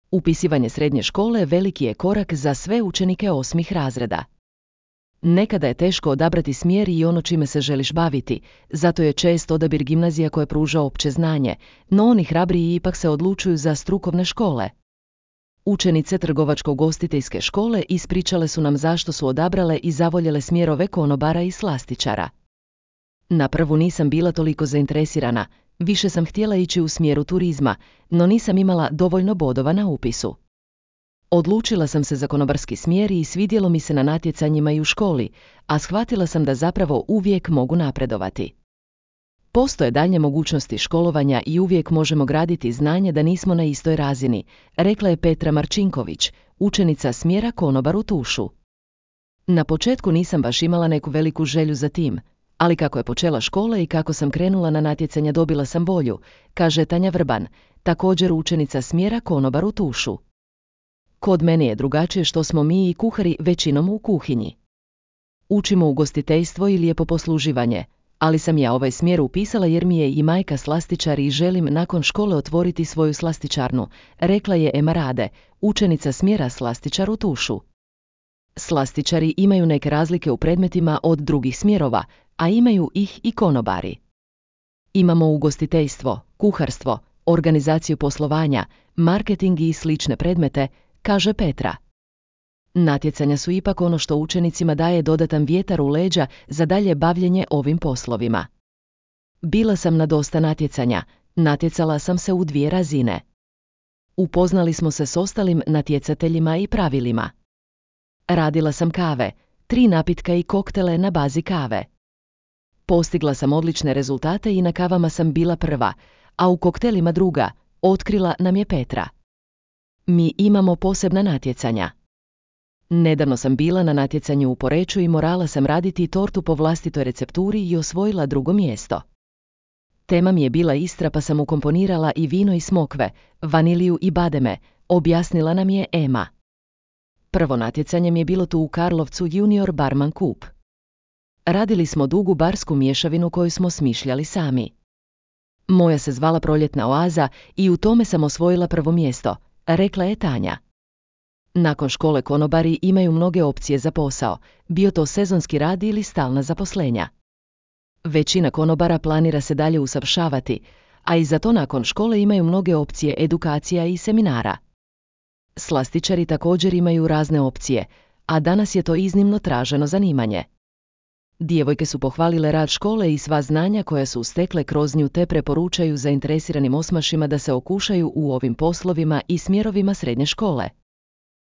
Upisivanje srednje škole veliki je korak za sve učenike 8. razreda. Nekada je teško odabrati smjer i ono čime se želiš baviti, zato je čest odabir gimnazija koje pruža opće znanje, no oni hrabriji ipak se odlučuju za strukovne škole. Učenice trgovačko-ugostiteljske škole ispričale su nam zašto su odabrale i zavoljele smjerove konobara i slastičara. Na prvu nisam bila toliko zainteresirana, više sam htjela ići u smjeru turizma, no nisam imala dovoljno bodova na upisu. Odlučila sam se za konobarski smjer i svidjelo mi se na natjecanjima i u školi, a shvatila sam da zapravo uvijek mogu napredovati. Postoje daljnje mogućnosti školovanja i uvijek možemo graditi znanje da nismo na istoj razini, rekla je Petra Marčinković, učenica smjera konobar u Tušu. Na početku nisam baš imala neku veliku želju za tim, ali kako je počela škola i kako sam krenula na natjecanja dobila sam volju, kaže Tanja Vrban, također učenica smjera konobar u Tušu. Kod mene je drugačije što smo mi i kuhari većinom u kuhinji. Učimo ugostiteljstvo i lijepo posluživanje, ali sam ja ovaj smjer upisala jer mi je i majka slastičar i želim nakon škole otvoriti svoju slastičarnu, rekla je Ema Rade, učenica smjera slastičar u Tušu. Slastičari imaju neke razlike u predmetima od drugih smjerova, a imaju ih i konobari. Imamo ugostiteljstvo, kuharstvo, organizaciju poslovanja, marketing i slične predmete, kaže Petra. Natjecanja su ipak ono što učenicima daje dodatan vjetar u leđa za dalje bavljenje ovim poslovima. Bila sam na dosta natjecanja, natjecala sam se u 2 razine. Upoznali smo se s ostalim natjecateljima i pravilima. Radila sam kave, 3 napitka i koktele na bazi kave. Postigla sam odlične rezultate i na kavama sam bila prva, a u koktelima druga, otkrila nam je Petra. Mi imamo posebna natjecanja. Nedavno sam bila na natjecanju u Poreču i morala sam raditi tortu po vlastitoj recepturi i osvojila 2. mjesto. Tema mi je bila Istra pa sam ukomponirala i vino i smokve, vaniliju i bademe, objasnila nam je Ema. Prvo natjecanje mi je bilo tu u Karlovcu Junior Barman Cup. Radili smo dugu barsku mješavinu koju smo smišljali sami. Moja se zvala Proljetna oaza i u tome sam osvojila 1. mjesto, rekla je Tanja. Nakon škole konobari imaju mnoge opcije za posao, bio to sezonski rad ili stalna zaposlenja. Većina konobara planira se dalje usavršavati, a i za to nakon škole imaju mnoge opcije edukacija i seminara. Slastičari također imaju razne opcije, a danas je to iznimno traženo zanimanje. Djevojke su pohvalile rad škole i sva znanja koja su stekle kroz nju te preporučaju zainteresiranim osmašima da se okušaju u ovim poslovima i smjerovima srednje škole.